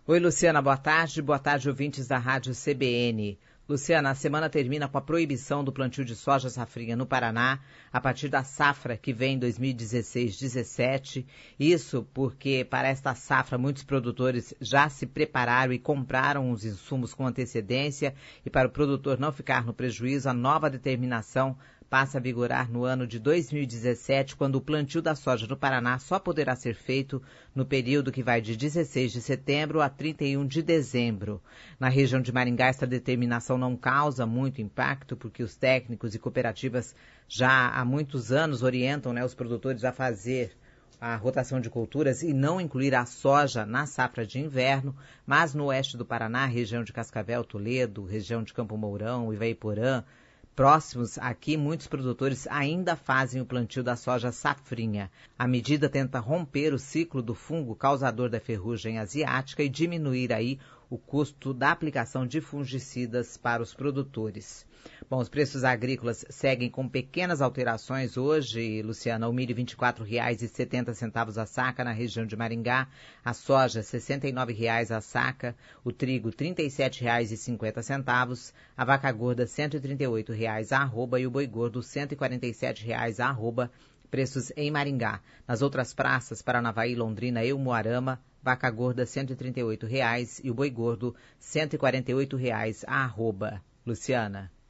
Oi, Luciana, boa tarde. Boa tarde, ouvintes da Rádio CBN. Luciana, a semana termina com a proibição do plantio de soja safrinha no Paraná a partir da safra que vem em 2016-17. Isso porque para esta safra muitos produtores já se prepararam e compraram os insumos com antecedência e para o produtor não ficar no prejuízo, a nova determinação passa a vigorar no ano de 2017, quando o plantio da soja no Paraná só poderá ser feito no período que vai de 16 de setembro a 31 de dezembro. Na região de Maringá, esta determinação não causa muito impacto, porque os técnicos e cooperativas já há muitos anos orientam, os produtores a fazer a rotação de culturas e não incluir a soja na safra de inverno, mas no oeste do Paraná, região de Cascavel, Toledo, região de Campo Mourão, Ivaiporã, próximos aqui, muitos produtores ainda fazem o plantio da soja safrinha. A medida tenta romper o ciclo do fungo causador da ferrugem asiática e diminuir aí o custo da aplicação de fungicidas para os produtores. Bom, os preços agrícolas seguem com pequenas alterações hoje, Luciana. O milho R$ 24,70 a saca na região de Maringá, a soja R$ 69,00 a saca, o trigo R$ 37,50, a vaca gorda R$ 138,00 a arroba e o boi gordo R$ 147,00 a arroba, preços em Maringá. Nas outras praças, Paranavaí, Londrina e Umuarama, vaca gorda R$ 138,00 e o boi gordo R$ 148,00 a arroba. Luciana.